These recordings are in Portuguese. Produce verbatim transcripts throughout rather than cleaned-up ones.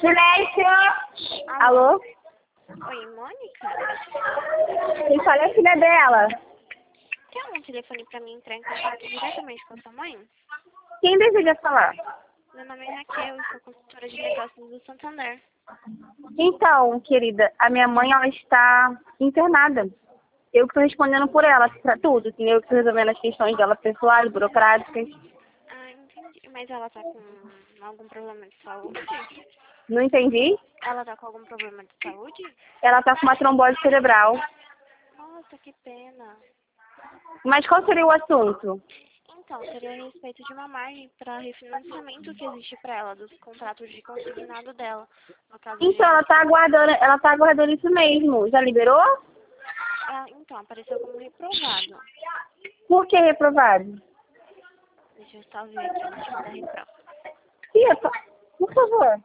Silêncio! Alô? Alô? Oi, Mônica? Quem fala é a filha dela. Tem algum telefone pra mim entrar em contato diretamente com a sua mãe? Quem deseja falar? Meu nome é Raquel, eu sou consultora de negócios do Santander. Então, querida, a minha mãe, ela está internada. Eu que estou respondendo por ela, pra tudo. Assim, eu que estou resolvendo as questões dela pessoais, burocráticas. Ah, entendi. Mas ela tá com algum problema de saúde? Não entendi? Ela tá com algum problema de saúde? Ela está com uma trombose cerebral. Nossa, que pena. Mas qual seria o assunto? Então, seria a respeito de uma margem para refinanciamento que existe para ela, dos contratos de consignado dela. No caso de... Então, ela está aguardando, ela tá aguardando isso mesmo. Já liberou? Ah, então, apareceu como reprovado. Por que reprovado? Deixa eu só ver aqui o motivo da reprova. Tia, pa- por favor.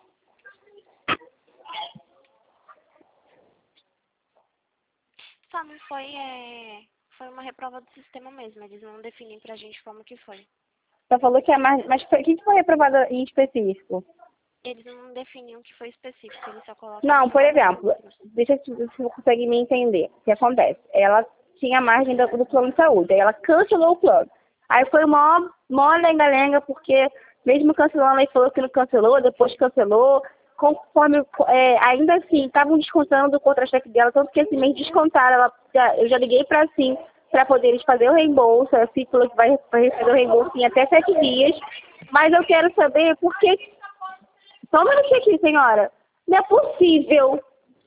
Só não foi, é... Foi uma reprova do sistema mesmo, eles não definem pra gente como que foi. Você falou que é mais... Mas o que que foi reprovado em específico? Eles não definem o que foi específico, eles só colocam... Não, por exemplo, deixa eu ver se você consegue me entender. O que acontece? Ela tinha a margem do, do plano de saúde, aí ela cancelou o plano. Aí foi mó, mó lenga-lenga, porque mesmo cancelando, ela falou que não cancelou, depois cancelou, conforme, é, ainda assim, estavam descontando o contra-cheque dela, tanto que esse mês descontaram, ela, já- eu já liguei para sim, para poder eles fazer o reembolso, a C I falou que vai, vai fazer o reembolso em até sete dias, mas eu quero saber por que... Só um minutinho aqui, senhora. Não é possível.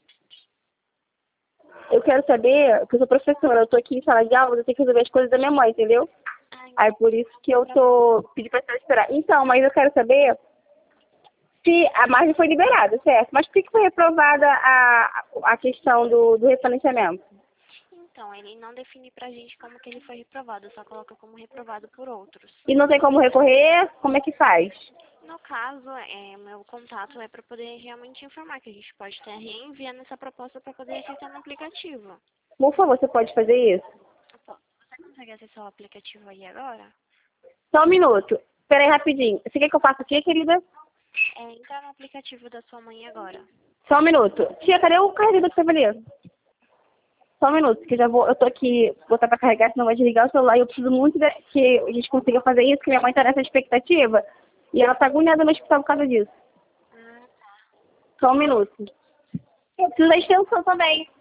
Eu quero saber, porque eu sou professora, eu tô aqui em sala de aula, eu tenho que resolver as coisas da minha mãe, entendeu? Ai, Aí por isso que eu tô pedindo pra senhora esperar. Então, mas eu quero saber se a margem foi liberada, certo? Mas por que que foi reprovada a, a questão do, do refinanciamento? então, ele não define pra gente como que ele foi reprovado, só coloca como reprovado por outros. E não tem como recorrer? Como é que faz? No caso, é, meu contato é para poder realmente informar que a gente pode estar reenviando essa proposta para poder acessar no aplicativo. Por favor, você pode fazer isso? Pô, você consegue acessar o aplicativo aí agora? Só um minuto. Espera aí rapidinho. Você quer que eu faça o quê, querida? É, entrar no aplicativo da sua mãe agora. Só um minuto. Tia, cadê o carregador que você valeu? Só um minuto, que eu já vou, eu tô aqui, botar pra carregar, senão vai desligar o celular. E eu preciso muito de, que a gente consiga fazer isso, que minha mãe tá nessa expectativa. E ela tá agoniada no hospital por causa disso. Ah, tá. Só um minuto. Eu preciso da extensão também.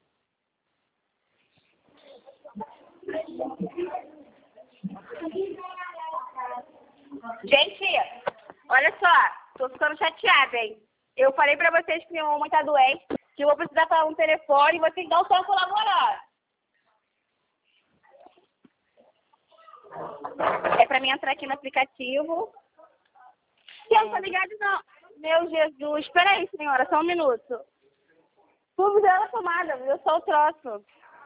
Gente, olha só, tô ficando chateada, hein? Eu falei pra vocês que minha mamãe tá doente, que eu vou precisar falar um telefone e vocês não estão colaborando. É pra mim entrar aqui no aplicativo. Se eu não tá ligado, não. Meu Jesus, espera aí, senhora, só um minuto. Tudo dela tomada, eu sou o troço.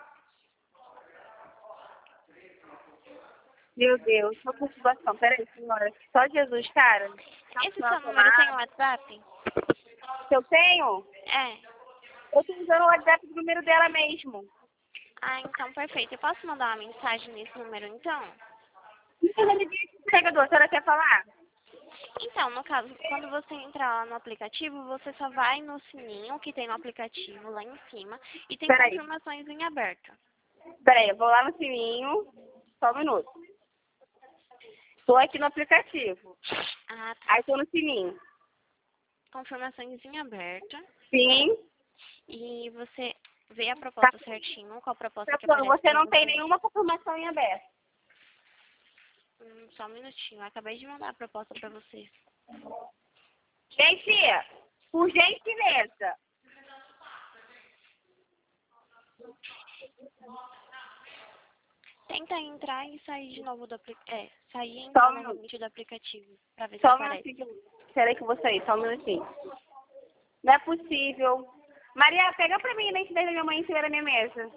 Meu Deus, tô com situação. Pera aí, senhora. Só Jesus, cara. Esse seu número tem o WhatsApp? Se eu tenho? É. Eu tô usando o WhatsApp do número dela mesmo. Ah, então perfeito. Eu posso mandar uma mensagem nesse número então? Eu já liguei aqui pro carregador, a senhora quer falar? Então, no caso, quando você entrar lá no aplicativo, você só vai no sininho que tem no aplicativo lá em cima e tem Peraí, confirmações em aberto. peraí, eu vou lá no sininho. Só um minuto. Tô aqui no aplicativo. Ah, tá. Aí tô no sininho. Confirmações em aberto. Sim. E você vê a Tá, proposta certinho, qual a proposta tá que falando, aparece você pra não tem você. nenhuma confirmação em aberto. Hum, só um minutinho, eu acabei de mandar a proposta pra você. Gente, por gentileza. Tenta entrar e sair de novo do aplicativo. É, sair e Só entrar um minuto. novamente do aplicativo pra ver se Só um aparece. minutinho. Peraí que eu vou sair, só um minutinho. Não é possível. Maria, pega pra mim a identidade da minha mãe em cima da minha mesa.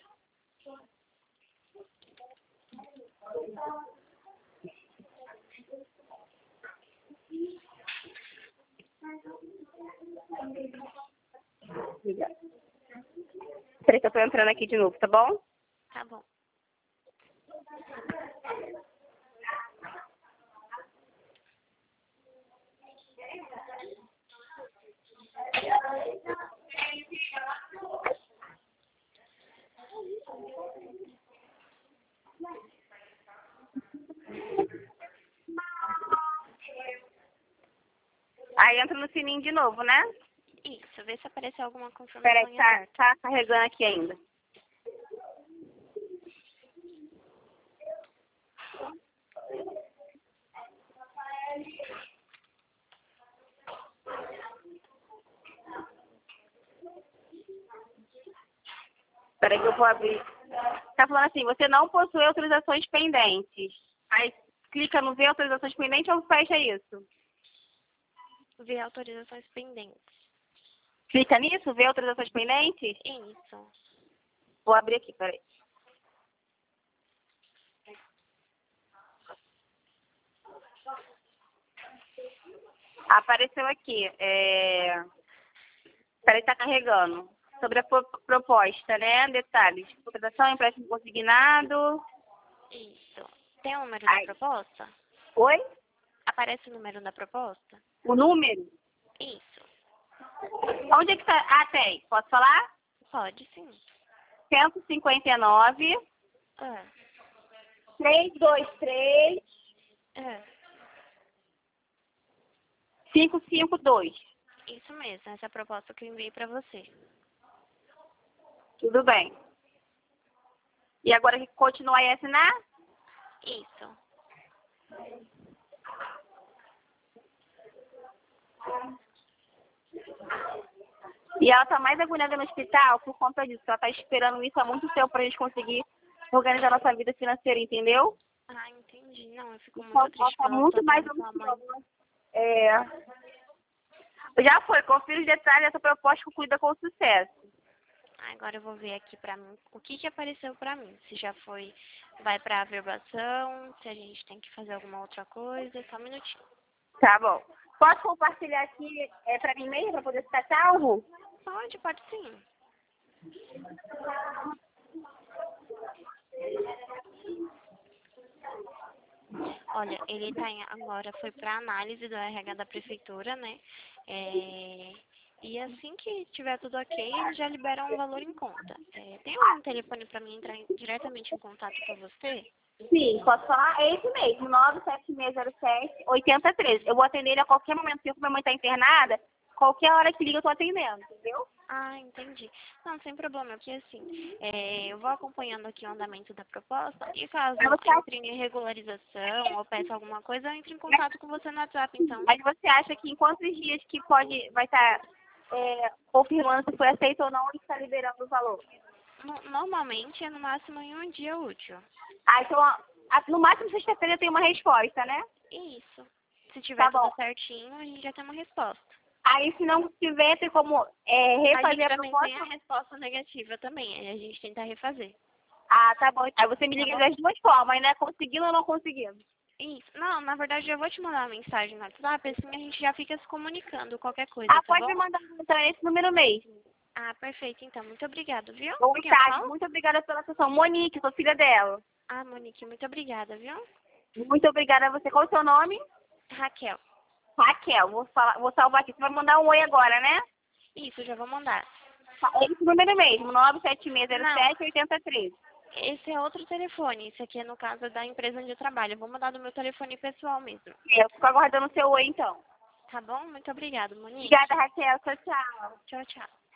Obrigada. Peraí que eu tô entrando aqui de novo, tá bom? Tá bom. Aí entra no sininho de novo, né? Isso, vê se apareceu alguma confirmação Peraí, em tá, aberto. tá carregando aqui ainda. Peraí que eu vou abrir. Tá falando assim, você não possui autorizações pendentes. Aí clica no ver autorizações pendentes ou fecha isso? Ver autorizações pendentes. Clica nisso, ver autorizações pendentes? Isso. Vou abrir aqui, peraí. Apareceu aqui. É... Peraí, tá carregando. Sobre a pro- proposta, né? Detalhes. Contratação, empréstimo consignado. Isso. Tem o número Ai. da proposta? Oi? Aparece o número da proposta? O número? Isso. Onde é que tá? Ah, tem. Posso falar? Pode sim. cento e cinquenta e nove, Ah, trezentos e vinte e três, ah. quinhentos e cinquenta e dois. Isso mesmo, essa é a proposta que eu enviei para você. Tudo bem. E agora continuar a assinar? Isso. E ela tá mais agoniada no hospital por conta disso. Ela tá esperando isso há muito tempo pra gente conseguir organizar nossa vida financeira, entendeu? Ah, entendi. Não, eu fico Então, muito ela triste tá pela muito mais situação da sua mãe. ansiosa. É... Já foi, confira os detalhes dessa proposta concluída com sucesso. Agora eu vou ver aqui pra mim o que que apareceu pra mim. Se já foi, vai pra averbação, se a gente tem que fazer alguma outra coisa. Só um minutinho. Tá bom. Posso compartilhar aqui é, pra mim mesmo, pra poder ficar salvo? Pode, pode sim. Olha, ele tá em, agora foi para análise do R H da prefeitura, né? É, e assim que tiver tudo ok, eles já liberam um valor em conta. É, tem um telefone para mim entrar em- diretamente em contato com você? Sim, posso falar? É esse mesmo, nove sete seis zero sete, oito zero um três. Eu vou atender ele a qualquer momento, porque minha mãe tá internada, qualquer hora que liga eu tô atendendo, entendeu? Ah, entendi. Não, sem problema, porque assim, é, eu vou acompanhando aqui o andamento da proposta e caso Mas você, entre em regularização ou peça alguma coisa, eu entro em contato com você no WhatsApp, então. mas você acha que em quantos dias que pode, vai estar é, confirmando se foi aceito ou não e está liberando o valor? No- normalmente é no máximo em um dia útil. Ah, então, a- no máximo sexta-feira tem uma resposta, né? Isso. Se tiver Tá tudo bom. certinho, a gente já tem uma resposta. Aí, se não tiver, tem como é, A gente refazer a também tem a proposta? resposta negativa também, aí a gente tenta refazer. Ah, tá bom. Aí você me Tá liga bom? das duas formas, né? Conseguindo ou não conseguindo. Isso. Não, na verdade eu vou te mandar uma mensagem no WhatsApp, assim a gente já fica se comunicando, qualquer coisa, Ah, tá pode bom? me mandar então, é esse número mesmo. Ah, perfeito, então. Muito obrigada, viu? Boa Com quem eu tarde. falo? Muito obrigada pela atenção. Monique, sou filha dela. Ah, Monique, muito obrigada, viu? Muito obrigada a você. Qual o seu nome? Raquel. Raquel. Vou, falar, vou salvar aqui. Você vai mandar um oi agora, né? Isso, já vou mandar. Tá, é esse número mesmo. nove sete seis zero Não, sete, oito zero três. esse é outro telefone. Esse aqui é no caso da empresa onde eu trabalho. Eu vou mandar do meu telefone pessoal mesmo. Eu fico aguardando o seu oi, então. Tá bom? Muito obrigada, Monique. Obrigada, Raquel. Tchau, tchau. Tchau, tchau.